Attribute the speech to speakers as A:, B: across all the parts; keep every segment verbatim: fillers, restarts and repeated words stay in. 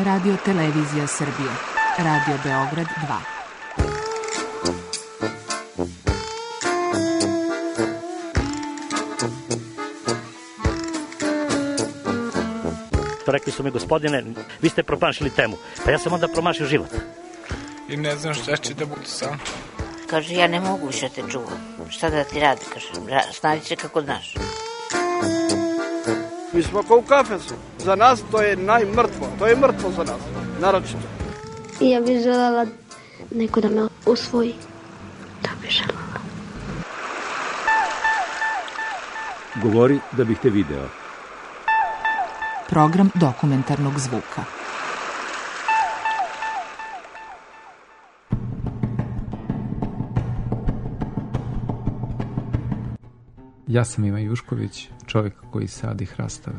A: Radio Televizija Srbije, Radio Beograd dva.
B: Rekli su mi, gospodine, vi ste promašili temu. Pa ja sam onda promašio život.
C: I ne znam šta će da bude sam.
D: Kaže, ja ne mogu više te čuvam. Šta da ti radi, kaže, snađi se kako znaš.
E: Mi smo kao u kafesu. Za nas to je najmrtvo. To je mrtvo za nas, naročito.
F: I ja bih želela neko da me usvoji. Da bih želela.
G: Govori da bih te video.
A: Program dokumentarnog zvuka.
H: Ja sam Ivan Jušković, čovjek koji sadi hrastove.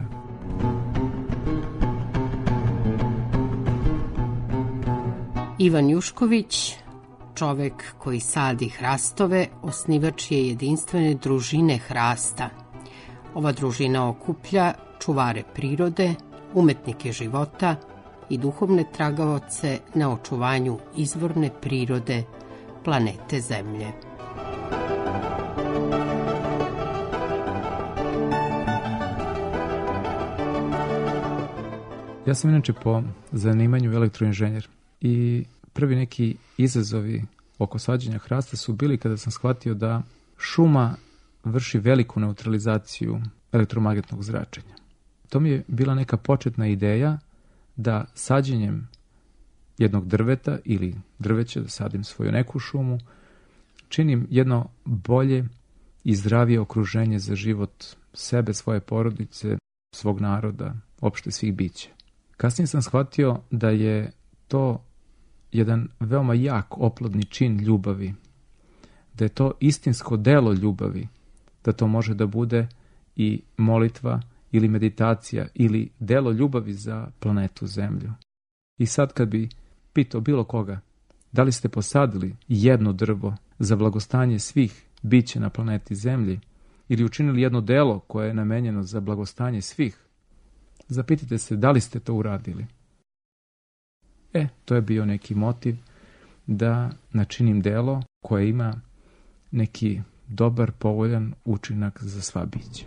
I: Ivan Jušković, čovjek koji sadi hrastove, osnivač je jedinstvene družine hrasta. Ova družina okuplja čuvare prirode, umetnike života i duhovne tragavaoce na očuvanju izvorne prirode planete Zemlje.
H: Ja sam inače po zanimanju elektroinženjer i prvi neki izazovi oko sađenja hrasta su bili kada sam shvatio da šuma vrši veliku neutralizaciju elektromagnetnog zračenja. To mi je bila neka početna ideja da sađenjem jednog drveta ili drveća, da sadim svoju neku šumu, činim jedno bolje i zdravije okruženje za život sebe, svoje porodice, svog naroda, opšte svih bića. Kasnije sam shvatio da je to jedan veoma jak oplodni čin ljubavi, da je to istinsko delo ljubavi, da to može da bude i molitva ili meditacija ili delo ljubavi za planetu Zemlju. I sad kad bi pitao bilo koga, da li ste posadili jedno drvo za blagostanje svih bića na planeti Zemlji ili učinili jedno delo koje je namenjeno za blagostanje svih, zapitajte se da li ste to uradili. E, to je bio neki motiv da načinim delo koje ima neki dobar, povoljan učinak za sva bića.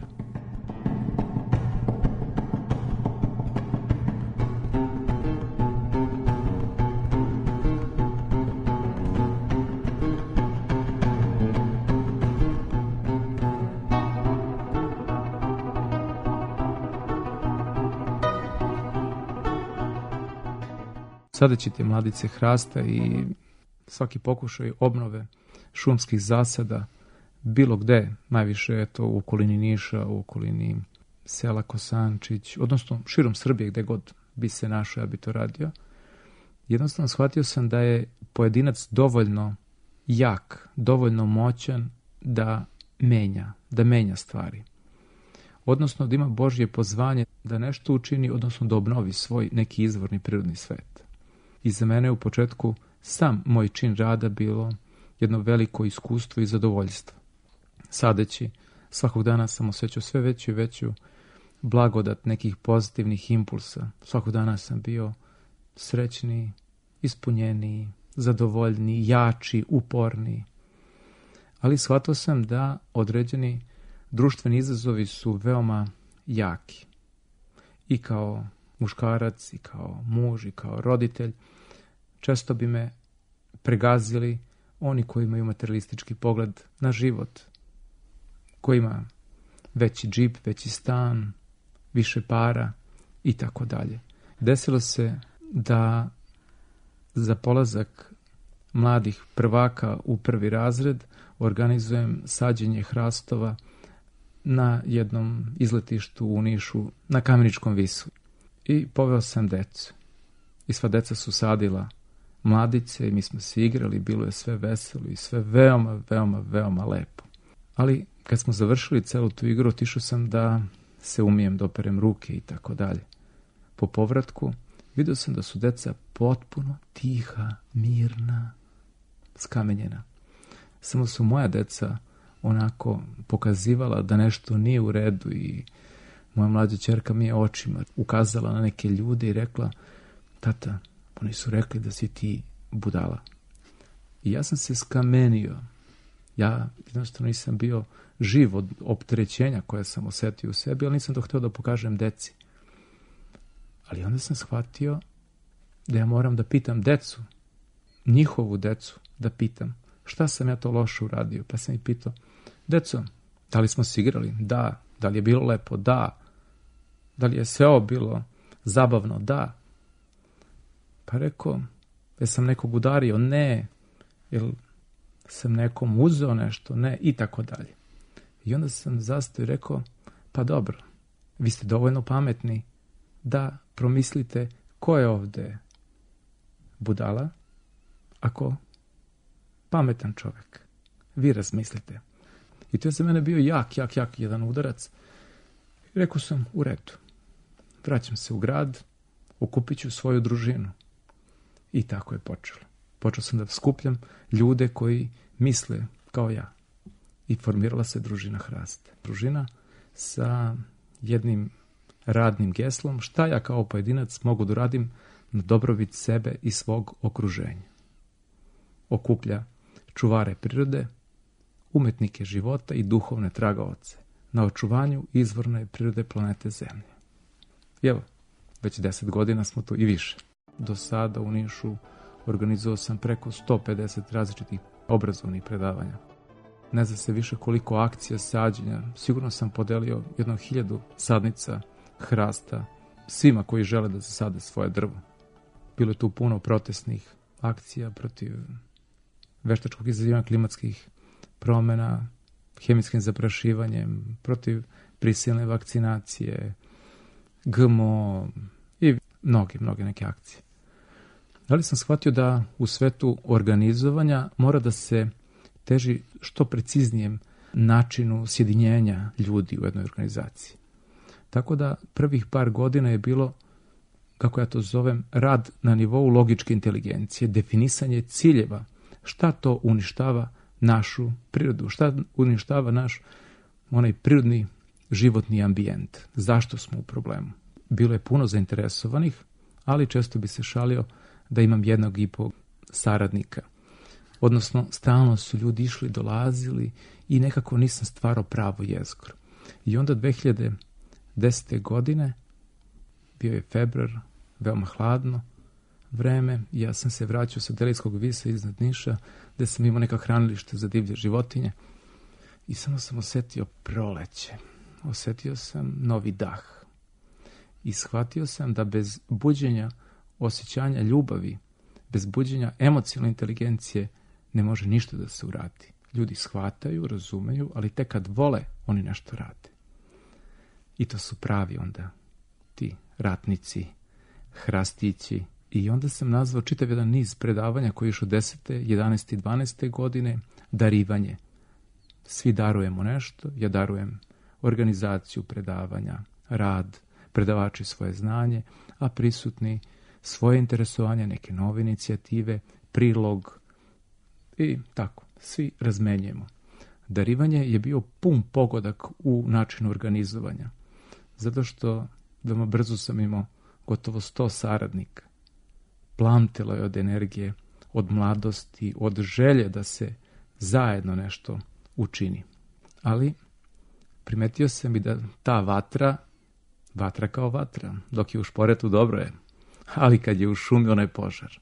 H: Sadećite mladice hrasta i svaki pokušaj obnove šumskih zasada bilo gde, najviše je to u okolini Niša, u okolini sela Kosančić, odnosno širom Srbije gde god bi se našao, ja bi to radio. Jednostavno shvatio sam da je pojedinac dovoljno jak, dovoljno moćan da menja, da menja stvari. Odnosno da ima Božje pozvanje da nešto učini, odnosno da obnovi svoj neki izvorni prirodni svet. I za mene u početku sam moj čin rada bilo jedno veliko iskustvo i zadovoljstvo. Sadeći, svakog dana sam osjećao sve veću i veću blagodat nekih pozitivnih impulsa. Svakog dana sam bio srećniji, ispunjeniji, zadovoljniji, jači, uporniji. Ali shvatio sam da određeni društveni izazovi su veoma jaki. I kao muškarac, i kao muž, i kao roditelj, često bi me pregazili oni koji imaju materialistički pogled na život, koji ima veći džip, veći stan, više para i tako dalje. Desilo se da za polazak mladih prvaka u prvi razred organizujem sađenje hrastova na jednom izletištu u Nišu, na Kameničkom visu. I poveo sam decu. I sva deca su sadila mladice i mi smo se igrali, bilo je sve veselo i sve veoma, veoma, veoma lepo. Ali kad smo završili celu tu igru, otišao sam da se umijem, da operem ruke i tako dalje. Po povratku vidio sam da su deca potpuno tiha, mirna, skamenjena. Samo su moja deca onako pokazivala da nešto nije u redu i moja mlađa ćerka mi je očima ukazala na neke ljude i rekla, tata, oni su rekli da si ti budala. I ja sam se skamenio. Ja jednostavno nisam bio živ od opterećenja koje sam osetio u sebi, ali nisam to htio da pokažem deci. Ali onda sam shvatio da ja moram da pitam decu, njihovu decu, da pitam šta sam ja to loše uradio. Pa sam ih pitao, deco, da li smo se igrali? Da. Da li je bilo lepo? Da. Da li je sve ovo bilo zabavno? Da. Pa rekao, jesam nekog udario? Ne. Jel sam nekom uzeo nešto? Ne. I tako dalje. I onda sam zastao i rekao, pa dobro, vi ste dovoljno pametni da promislite ko je ovde budala, ako pametan čovjek. Vi razmislite. I to je za mene bio jak, jak, jak jedan udarac. I rekao sam, u redu. Vraćam se u grad, okupit ću svoju družinu. I tako je počelo. Počeo sam da skupljam ljude koji misle kao ja. I formirala se družina Hrast. Družina sa jednim radnim geslom, šta ja kao pojedinac mogu da uradim na dobrobit sebe i svog okruženja. Okuplja čuvare prirode, umetnike života i duhovne tragaoce na očuvanju izvorne prirode planete Zemlje. I evo, već deset godina smo tu i više. Do sada u Nišu organizovao sam preko sto pedeset različitih obrazovnih predavanja. Ne zna se više koliko akcija sađenja. Sigurno sam podelio jedno hiljadu sadnica hrasta svima koji žele da zasade svoje drvo. Bilo je tu puno protestnih akcija protiv veštačkog izazivanja klimatskih promjena, hemijskim zaprašivanjem, protiv prisilne vakcinacije, G M O i mnoge, mnoge neke akcije. Ali sam shvatio da u svetu organizovanja mora da se teži što preciznijem načinu sjedinjenja ljudi u jednoj organizaciji. Tako da prvih par godina je bilo, kako ja to zovem, rad na nivou logičke inteligencije, definisanje ciljeva, šta to uništava našu prirodu, šta uništava naš onaj prirodni životni ambijent, zašto smo u problemu. Bilo je puno zainteresovanih, ali često bi se šalio da imam jednog i po saradnika. Odnosno, stalno su ljudi išli, dolazili i nekako nisam stvarao pravo jezgor. I onda dve hiljade desete. godine, bio je februar, veoma hladno vreme, i ja sam se vraćao sa Delijskog visa iznad Niša, gde sam imao neka hranilište za divlje životinje, i samo sam osetio proleće. Osetio sam novi dah. I shvatio sam da bez buđenja osjećanja ljubavi, bez buđenja emocionalne inteligencije ne može ništa da se uradi. Ljudi shvataju, razumeju, ali tek kad vole, oni nešto rade. I to su pravi onda ti ratnici, hrastići. I onda sam nazvao čitav jedan niz predavanja koji je išao desete, jedanaeste i dvanaeste. godine, darivanje. Svi darujemo nešto, ja darujem organizaciju predavanja, rad, predavači svoje znanje, a prisutni svoje interesovanje, neke nove inicijative, prilog i tako, svi razmenjujemo. Darivanje je bio pun pogodak u načinu organizovanja, zato što veoma brzo sam imao gotovo sto saradnika. Plamtilo je od energije, od mladosti, od želje da se zajedno nešto učini. Ali primetio sam i da ta vatra, vatra kao vatra, dok je u šporetu dobro je, ali kad je u šumi onaj požar.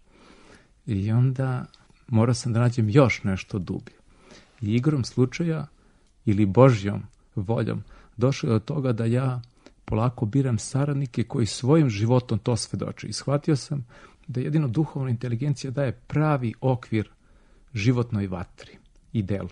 H: I onda morao sam da nađem još nešto dublje. I igrom slučaja ili Božjom voljom došao je do toga da ja polako biram saradnike koji svojim životom to svedoče. I shvatio sam da jedino duhovna inteligencija daje pravi okvir životnoj vatri i delu.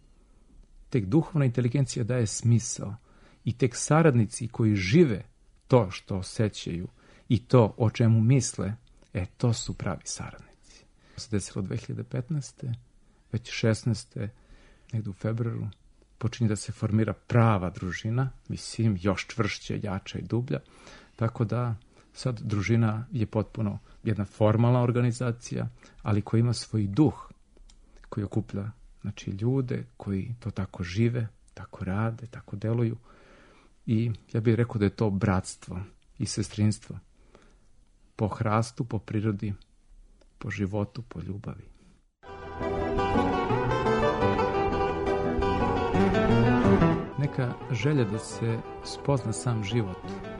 H: Tek duhovna inteligencija daje smisao i tek saradnici koji žive to što osjećaju i to o čemu misle, e, to su pravi saradnici. To se desilo dve hiljade petnaeste. Već šesnaeste. negdje u februaru počinje da se formira prava družina, mislim, još čvršća, jača i dublja, tako da sad družina je potpuno jedna formalna organizacija, ali koja ima svoj duh, koji okuplja, znači, ljude koji to tako žive, tako rade, tako deluju. I ja bih rekao da je to bratstvo i sestrinstvo. po hrastu, po prirodi, po životu, po ljubavi. Neka želja da se spozna sam život,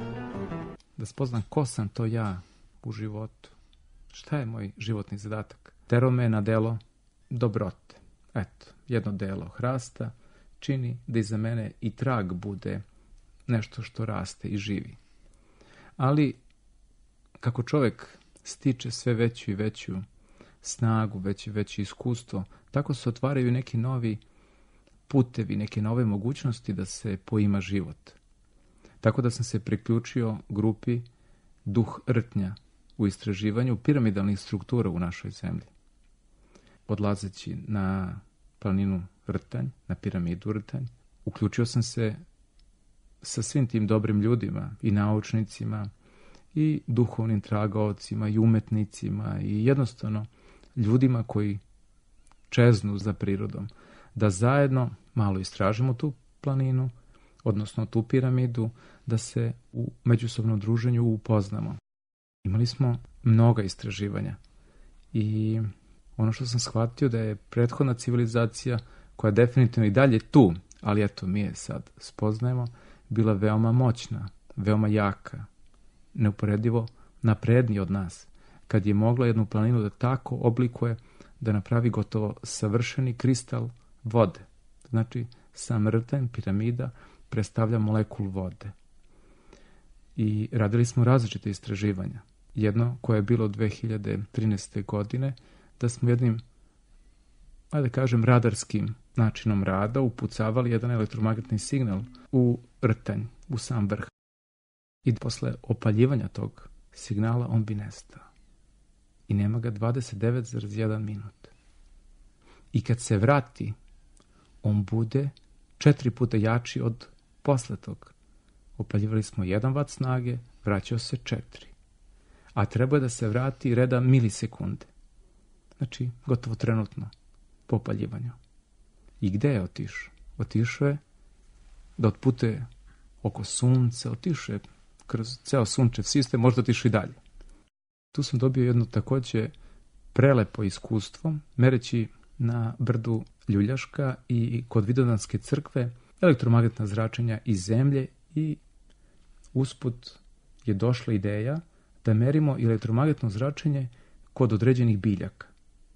H: da spoznam ko sam to ja u životu, šta je moj životni zadatak. Tero me na delo dobrote. Eto, jedno delo hrasta čini da iza mene i trag bude nešto što raste i živi. Ali kako čovjek stiče sve veću i veću snagu, veće i veće iskustvo, tako se otvaraju neki novi putevi, neke nove mogućnosti da se poima život. Tako da sam se priključio grupi Duh rtnja u istraživanju piramidalnih struktura u našoj zemlji. Odlazeći na planinu Rtanj, na piramidu Rtanj, uključio sam se sa svim tim dobrim ljudima i naučnicima i duhovnim tragaocima i umetnicima i jednostavno ljudima koji čeznu za prirodom, da zajedno malo istražimo tu planinu, odnosno tu piramidu, da se u međusobnom druženju upoznamo. Imali smo mnoga istraživanja i ono što sam shvatio da je prethodna civilizacija, koja je definitivno i dalje tu, ali eto mi je sad spoznajemo, bila veoma moćna, veoma jaka, neuporedivo naprednija od nas, kad je mogla jednu planinu da tako oblikuje da napravi gotovo savršeni kristal vode. Znači, sam Rtanj, piramida, predstavlja molekul vode. I radili smo različite istraživanja. Jedno koje je bilo dve hiljade trinaeste. godine, da smo jednim, ajde kažem, radarskim načinom rada upucavali jedan elektromagnetni signal u Rtanj, u sam vrh. I posle opaljivanja tog signala on bi nestao. I nema ga dvadeset devet zarez jedan minut. I kad se vrati, on bude četiri puta jači od posle tog. Opaljivali smo jedan vat snage, vraćao se četiri. A treba je da se vrati reda milisekunde. Znači, gotovo trenutno po opaljivanju. I gde je otišao? Otišao je da otputuje oko sunca, otišao je kroz ceo sunčev sistem, možda otišao i dalje. Tu sam dobio jedno takođe prelepo iskustvo, mereći na brdu Ljuljaška i kod Vidovdanske crkve elektromagnetna zračenja iz zemlje i usput je došla ideja da merimo elektromagnetno zračenje kod određenih biljaka.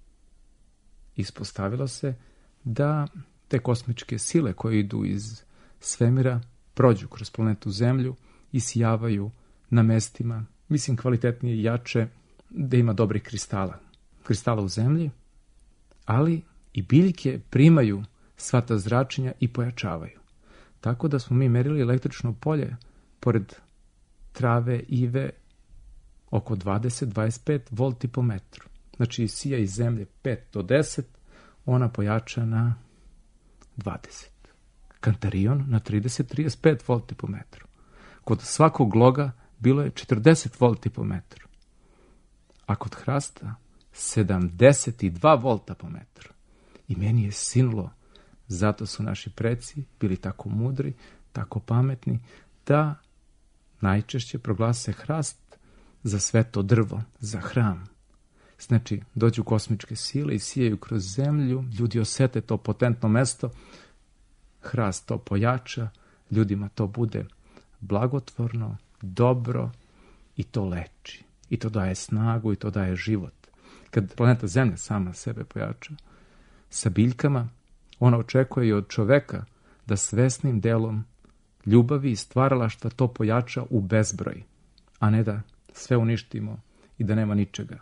H: Ispostavilo se da te kosmičke sile koje idu iz svemira prođu kroz planetu Zemlju i sijavaju na mestima, mislim kvalitetnije i jače, da ima dobrih kristala. Kristala u zemlji, ali i biljke primaju sva ta zračenja i pojačavaju. Tako da smo mi merili električno polje pored trave, ive, oko dvadeset do dvadeset pet volti po metru. Znači sija iz zemlje pet do deset, ona pojača na dvadeset. Kantarion na trideset do trideset pet volti po metru. Kod svakog loga bilo je četrdeset volti po metru. A kod hrasta sedamdeset dva volta po metru. I meni je sinulo, zato su naši preci bili tako mudri, tako pametni, da najčešće proglase hrast za sveto drvo, za hram. Znači, dođu kosmičke sile i sijaju kroz zemlju, ljudi osete to potentno mesto, hrast to pojača, ljudima to bude blagotvorno, dobro i to leči. I to daje snagu i to daje život. Kad planeta Zemlja sama sebe pojača, sa biljkama, ona očekuje i od čoveka da svesnim delom ljubavi i stvaralaštva to pojača u bezbroj, a ne da sve uništimo i da nema ničega.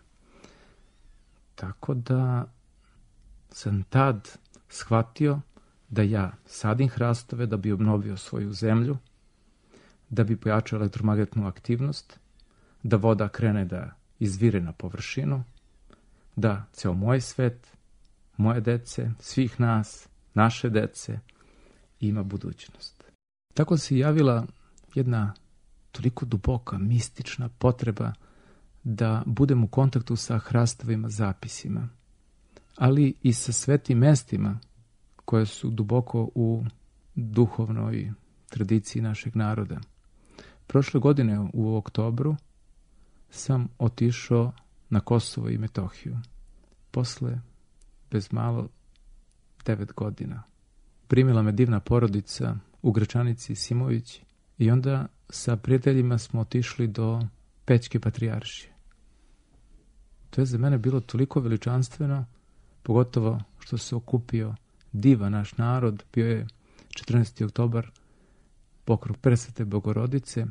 H: Tako da sam tad shvatio da ja sadim hrastove da bi obnovio svoju zemlju, da bi pojačao elektromagnetnu aktivnost, da voda krene da izvire na površinu, da ceo moj svet, moje dece, svih nas, naše dece, ima budućnost. Tako se javila jedna toliko duboka, mistična potreba da budem u kontaktu sa hrastovima zapisima, ali i sa svetim mestima koje su duboko u duhovnoj tradiciji našeg naroda. Prošle godine u oktobru sam otišao na Kosovo i Metohiju. Posle, bez malo, devet godina. Primila me divna porodica u Gračanici Simović i onda sa prijateljima smo otišli do Pećke patrijaršije. To je za mene bilo toliko veličanstveno, pogotovo što se okupio divan naš narod. Bio je četrnaesti oktobar, pokrov Presvete Bogorodice.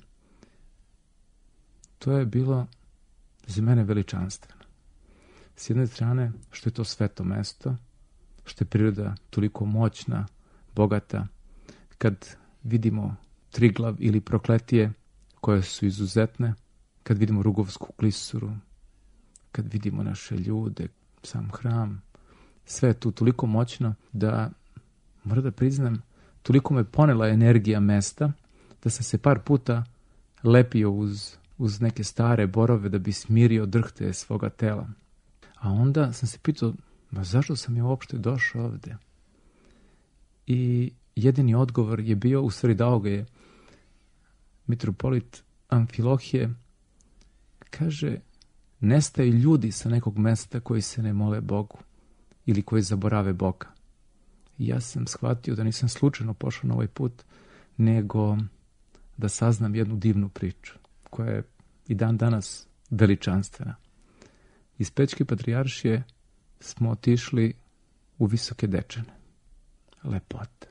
H: To je bilo za mene veličanstveno. S jedne strane, što je to sveto mesto, što je priroda toliko moćna, bogata, kad vidimo Triglav ili Prokletije, koje su izuzetne, kad vidimo Rugovsku klisuru, kad vidimo naše ljude, sam hram, sve je tu toliko moćno da, moram da priznam, toliko me ponela energija mesta, da sam se par puta lepio uz, uz neke stare borove da bi smirio drhte svoga tela. A onda sam se pitao, ma zašto sam ja uopšte došao ovde? I jedini odgovor je bio, u stvari dao ga je mitropolit Amfilohije, kaže, nestaju ljudi sa nekog mesta koji se ne mole Bogu ili koji zaborave Boga. I ja sam shvatio da nisam slučajno pošao na ovaj put, nego da saznam jednu divnu priču, koja je i dan danas veličanstvena. Iz Pećke patrijaršije smo otišli u Visoke Dečane. Lepota,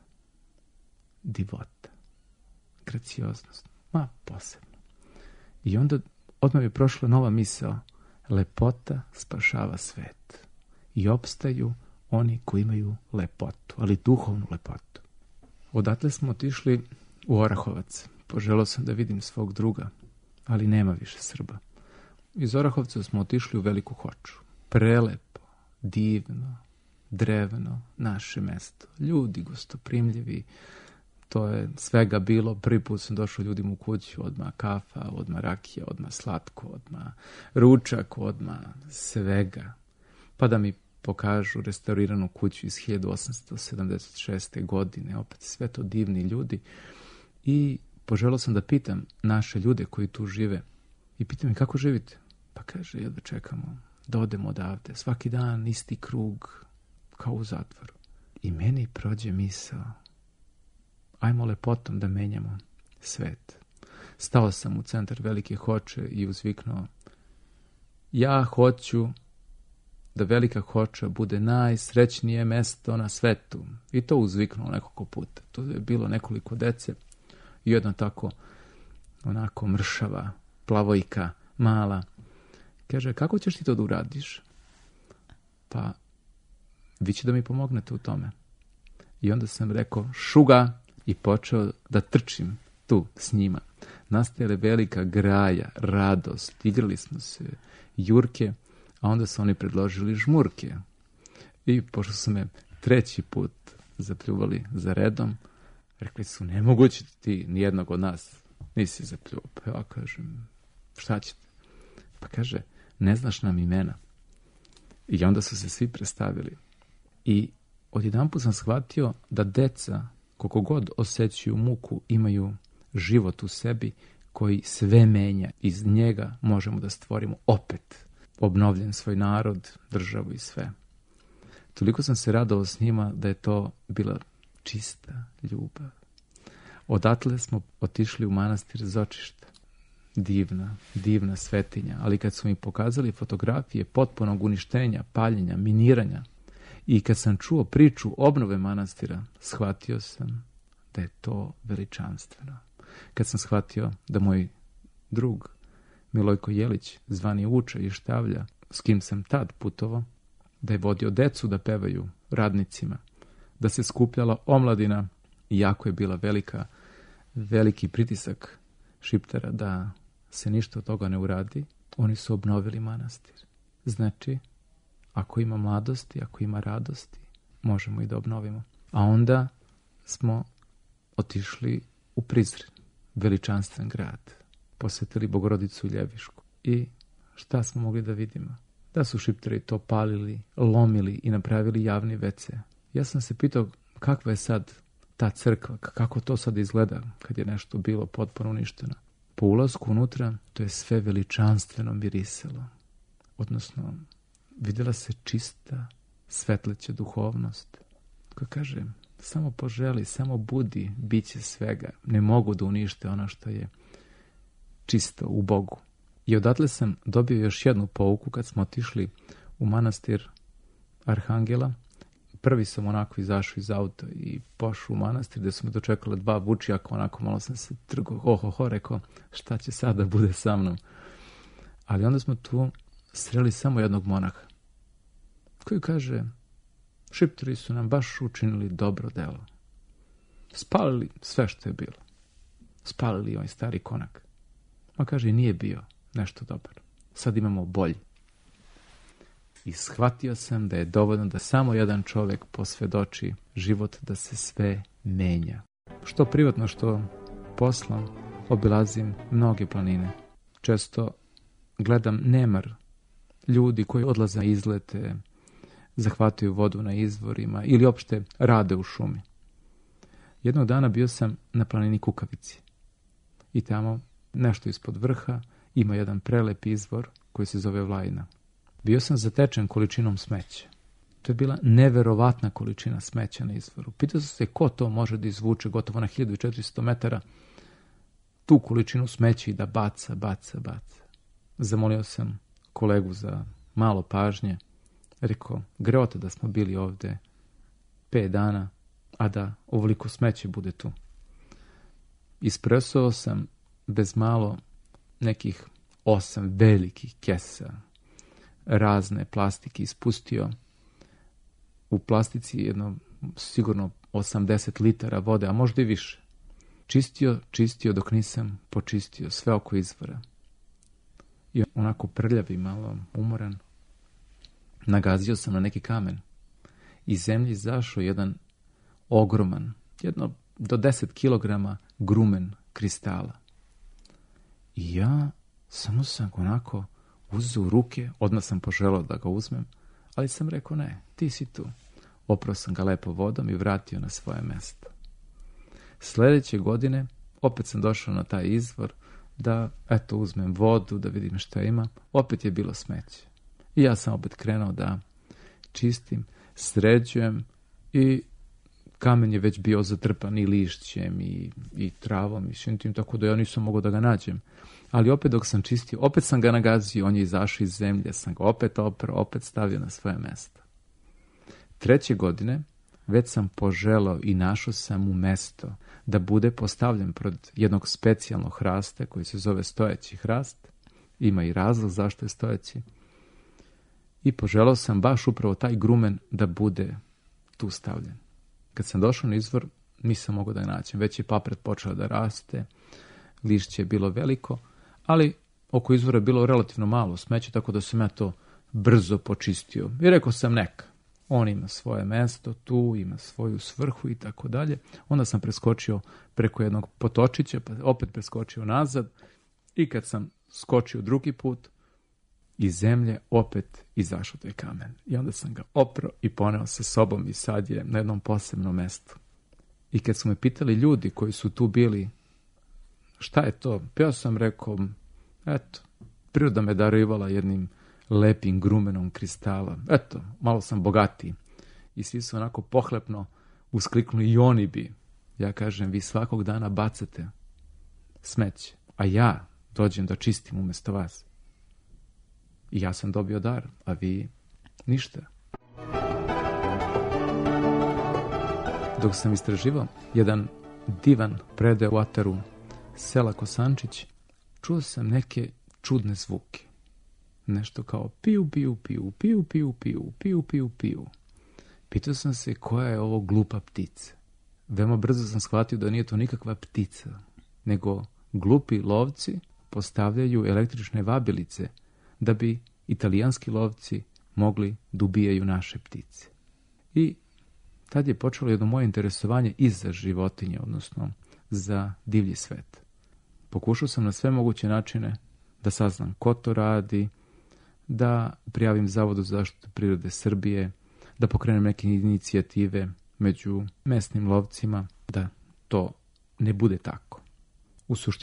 H: divota, gracioznost, ma posebno. I onda odmah je prošla nova misao. Lepota spašava svet. I opstaju oni koji imaju lepotu, ali duhovnu lepotu. Odatle smo otišli u Orahovac. Poželao sam da vidim svog druga, ali nema više Srba. Iz Orahovca smo otišli u Veliku Hoču. Prelepo, divno, drevno, naše mesto. Ljudi gostoprimljivi, to je svega bilo. Prvi put sam došao ljudima u kuću, odmah kafa, odmah rakija, odmah slatko, odmah ručak, odmah svega. Pa da mi pokažu restauriranu kuću iz hiljadu osamsto sedamdeset šeste. godine, opet sve to divni ljudi. I poželao sam da pitam naše ljude koji tu žive, i pitam ih kako živite? Pa kaže, jedva čekamo da odemo odavde. Svaki dan isti krug, kao u zatvoru. I meni prođe misao, ajmo lepotom da menjamo svet. Stao sam u centar Velike Hoče i uzviknuo, ja hoću da Velika Hoča bude najsrećnije mesto na svetu. I to uzviknuo nekoliko puta. To je bilo nekoliko dece. I jedna tako, onako mršava, plavojka, mala. Kaže, kako ćeš ti to da uradiš? Pa, vi će da mi pomognete u tome. I onda sam rekao, šuga, i počeo da trčim tu s njima. Nastajala velika graja, radost, igrali smo se jurke, a onda su oni predložili žmurke. I pošto su me treći put zapljuvali za redom, rekli su, nemoguće ti nijednog od nas nisi zapljuvao. Pa ja kažem, šta ćete? Pa kaže, ne znaš nam imena. I onda su se svi predstavili. I odjedanput sam shvatio da deca, koliko god osjećaju muku, imaju život u sebi koji sve menja. Iz njega možemo da stvorimo opet obnovljen svoj narod, državu i sve. Toliko sam se radovao s njima da je to bila čista ljubav. Odatle smo otišli u manastir Zočišta. Divna, divna svetinja, ali kad su mi pokazali fotografije potpunog uništenja, paljenja, miniranja, i kad sam čuo priču obnove manastira, shvatio sam da je to veličanstveno. Kad sam shvatio da moj drug Milojko Jelić, zvani Vuče i Štavlja, s kim sam tad putovao, da je vodio decu da pevaju radnicima, da se skupljala omladina, i jako je bila velika, veliki pritisak Šiptara da se ništa od toga ne uradi, oni su obnovili manastir. Znači, ako ima mladosti, ako ima radosti, možemo i da obnovimo. A onda smo otišli u Prizren, veličanstven grad. Posvetili Bogorodicu Ljevišku. I šta smo mogli da vidimo? Da su Šiptari to palili, lomili i napravili javni ve ce. Ja sam se pitao kakva je sad ta crkva, kako to sad izgleda kad je nešto bilo potpuno uništeno. Po ulasku unutra to je sve veličanstveno mirisalo. Odnosno, vidjela se čista, svetleća duhovnost. Koja kaže, samo poželi, samo budi, bit će svega. Ne mogu da unište ono što je čisto u Bogu. I odatle sam dobio još jednu pouku kad smo otišli u manastir Arhangela. Prvi sam onako izašao iz auta i pošao u manastir gde su me dočekala dva vučijaka, onako malo sam se trgao, oho, ho, rekao, šta će sad da bude sa mnom. Ali onda smo tu sreli samo jednog monaha, koji kaže, šiptari su nam baš učinili dobro delo. Spalili sve što je bilo. Spalili ovaj stari konak. Ma kaže, nije bio nešto dobar. Sad imamo bolji. I shvatio sam da je dovoljno da samo jedan čovjek posvjedoči život, da se sve menja. Što privatno, što poslom, obilazim mnoge planine. Često gledam nemar ljudi koji odlaze na izlete, zahvataju vodu na izvorima ili opšte rade u šumi. Jednog dana bio sam na planini Kukavici i tamo nešto ispod vrha ima jedan prelep izvor koji se zove Vlajina. Bio sam zatečen količinom smeća. To je bila neverovatna količina smeća na izvoru. Pitao sam se ko to može da izvuče gotovo na hiljadu četiristo metara tu količinu smeća i da baca, baca, baca. Zamolio sam kolegu za malo pažnje. Rekao, greota da smo bili ovde pet dana, a da ovoliko smeće bude tu. Ispresao sam bez malo nekih osam velikih kesa razne plastike, ispustio u plastici jedno sigurno osamdeset litara vode, a možda i više. Čistio, čistio dok nisam počistio sve oko izvora. I onako prljav i malo umoran, nagazio sam na neki kamen. Iz zemlje izašao jedan ogroman, jedno do deset kilograma grumen kristala. I ja samo sam onako uzeo u ruke, odmah sam poželao da ga uzmem, ali sam rekao ne, ti si tu. Oprao sam ga lepo vodom i vratio na svoje mesto. Sljedeće godine opet sam došao na taj izvor da, eto, uzmem vodu, da vidim šta ima. Opet je bilo smeće. I ja sam opet krenuo da čistim, sređujem i kamen je već bio zatrpan i lišćem i, i travom i svim tim, tako da ja nisam mogao da ga nađem. Ali opet dok sam čistio, opet sam ga nagazio, on je izašao iz zemlje, sam ga opet oprao, opet stavio na svoje mesto. Treće godine već sam poželao i našao sam mu mesto da bude postavljen pred jednog specijalnog hrasta koji se zove stojeći hrast. Ima i razlog zašto je stojeći. I poželao sam baš upravo taj grumen da bude tu stavljen. Kad sam došao na izvor, nisam mogao da ga nađem. Već je papret počeo da raste, lišće je bilo veliko, ali oko izvora je bilo relativno malo smeća, tako da sam ja to brzo počistio. I rekao sam neka, on ima svoje mesto tu, ima svoju svrhu i tako dalje. Onda sam preskočio preko jednog potočića, pa opet preskočio nazad i kad sam skočio drugi put, iz zemlje opet izašao taj kamen. I onda sam ga oprao i poneo sa sobom i sad je na jednom posebnom mestu. I kad su me pitali ljudi koji su tu bili, šta je to? Ja sam rekao, eto, priroda me darivala jednim lepim grumenom kristala. Eto, malo sam bogatiji. I svi su onako pohlepno uskliknuli i oni bi. Ja kažem, vi svakog dana bacate smeće, a ja dođem da čistim umjesto vas. I ja sam dobio dar, a vi ništa. Dok sam istraživao jedan divan predeo u ataru sela Kosančić, čuo sam neke čudne zvuke. Nešto kao piju, piju, piju, piju, piju, piju, piju, piju, piju. Pitao sam se koja je ovo glupa ptica. Veoma brzo sam shvatio da nije to nikakva ptica, nego glupi lovci postavljaju električne vabilice da bi italijanski lovci mogli da ubijaju naše ptice. I tad je počelo jedno moje interesovanje i za životinje, odnosno za divlji svet. Pokušao sam na sve moguće načine da saznam ko to radi, da prijavim Zavodu za zaštitu prirode Srbije, da pokrenem neke inicijative među mesnim lovcima, da to ne bude tako. U suštini,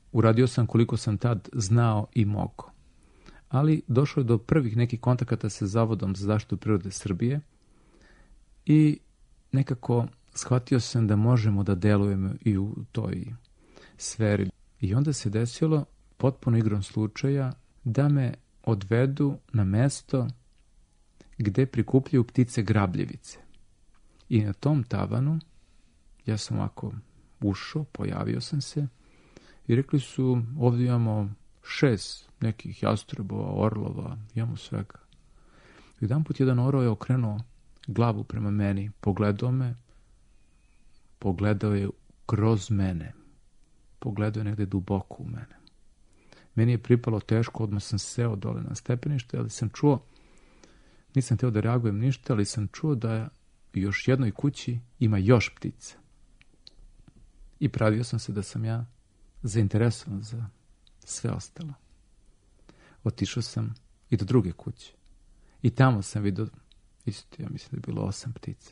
H: uradio sam koliko sam tad znao i mogao. Ali došlo je do prvih nekih kontakata sa Zavodom za zaštitu prirode Srbije i nekako shvatio sam da možemo da delujemo i u toj sferi. I onda se desilo, potpuno igrom slučaja, da me odvedu na mesto gde prikupljaju ptice grabljevice. I na tom tavanu ja sam ovako ušao, pojavio sam se i rekli su, ovdje imamo šest nekih jastrebova, orlova, imamo svega. I jedan put jedan orao je okrenuo glavu prema meni, pogledao me, pogledao je kroz mene, pogledao je negde duboko u mene. Meni je pripalo teško, odmah sam seo dole na stepenište, ali sam čuo, nisam hteo da reagujem ništa, ali sam čuo da u još jednoj kući ima još ptica. I pravio sam se da sam ja zainteresovan za sve ostalo. Otišao sam i do druge kuće. I tamo sam vidio, isto ja mislim da je bilo osam ptica.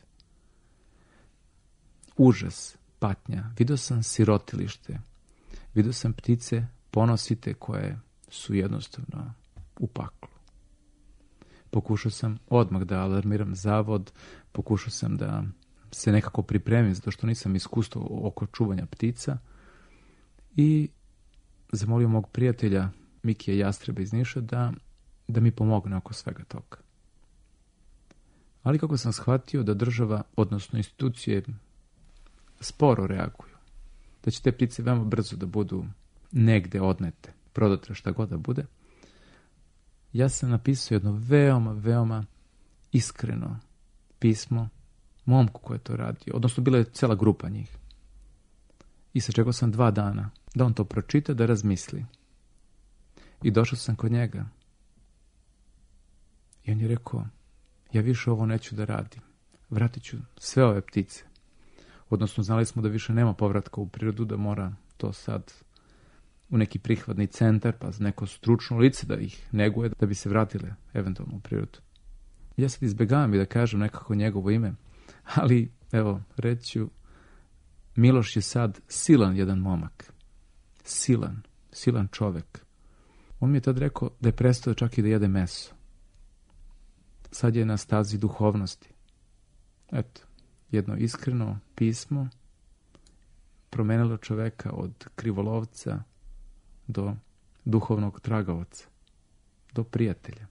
H: Užas, patnja. Vidio sam sirotilište. Vidio sam ptice ponosite koje su jednostavno u paklu. Pokušao sam odmah da alarmiram zavod, pokušao sam da se nekako pripremim, zato što nisam iskustvo oko čuvanja ptica, i zamolio mog prijatelja Mikija Jastreba iz Niša da, da mi pomogne oko svega toga. Ali kako sam shvatio da država, odnosno institucije, sporo reaguju, da će te ptice veoma brzo da budu negde odnete, prodate, šta god da bude, ja sam napisao jedno veoma, veoma iskreno pismo momku koji je to radio, odnosno bila je cela grupa njih. I sačekao sam dva dana da on to pročita, da razmisli. I došao sam kod njega. I on je rekao, ja više ovo neću da radim. Vratit ću sve ove ptice. Odnosno, znali smo da više nema povratka u prirodu, da mora to sad u neki prihvatni centar, pa neko stručno lice da ih neguje, da bi se vratile eventualno u prirodu. Ja sad izbegavam i da kažem nekako njegovo ime, ali evo, reću, Miloš je sad silan jedan momak. Silan, silan čovek. On mi je tad rekao da je prestao čak i da jede meso. Sad je na stazi duhovnosti. Eto, jedno iskreno pismo promenilo čoveka od krivolovca do duhovnog tragaoca, do prijatelja.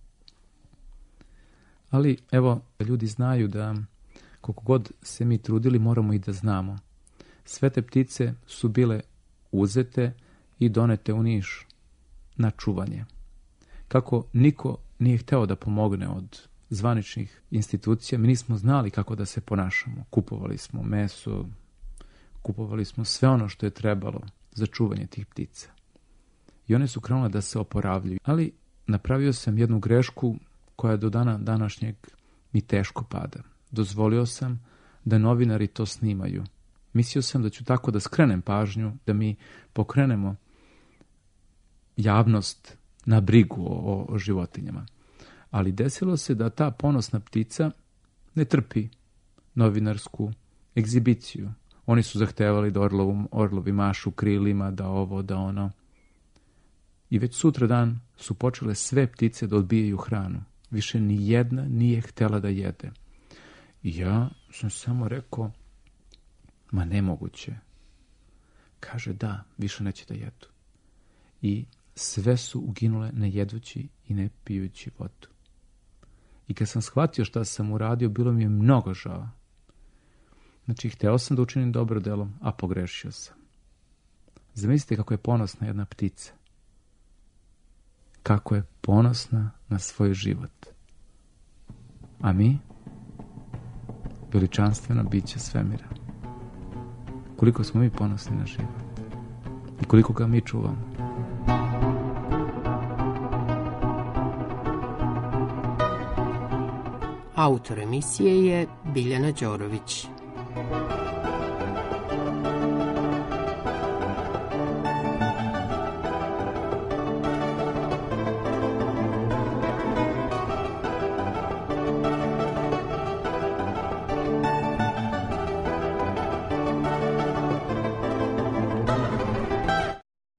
H: Ali, evo, ljudi znaju da koliko god se mi trudili, moramo i da znamo. Sve te ptice su bile uzete i donete u Niš na čuvanje. Kako niko nije hteo da pomogne od zvaničnih institucija, mi nismo znali kako da se ponašamo. Kupovali smo meso, kupovali smo sve ono što je trebalo za čuvanje tih ptica. I one su krenule da se oporavljaju. Ali napravio sam jednu grešku koja do dana današnjeg mi teško pada. Dozvolio sam da novinari to snimaju. Mislio sam da ću tako da skrenem pažnju, da mi pokrenemo javnost na brigu o, o životinjama. Ali desilo se da ta ponosna ptica ne trpi novinarsku egzibiciju. Oni su zahtevali da orlovu, orlovi mašu krilima, da ovo, da ono. I već sutra dan su počele sve ptice da odbijaju hranu. Više ni jedna nije htela da jede. I ja sam samo rekao, ma nemoguće. Kaže, da, više neće da jedu. I sve su uginule ne jedući i ne pijući vodu. I kad sam shvatio šta sam uradio, bilo mi je mnogo žao. Znači, hteo sam da učinim dobro delo, a pogrešio sam. Zamislite kako je ponosna jedna ptica. Kako je ponosna na svoj život. A mi, veličanstveno biće svemira. Koliko smo mi ponosni na život. I koliko ga mi čuvamo.
I: Autor emisije je Biljana Đorović.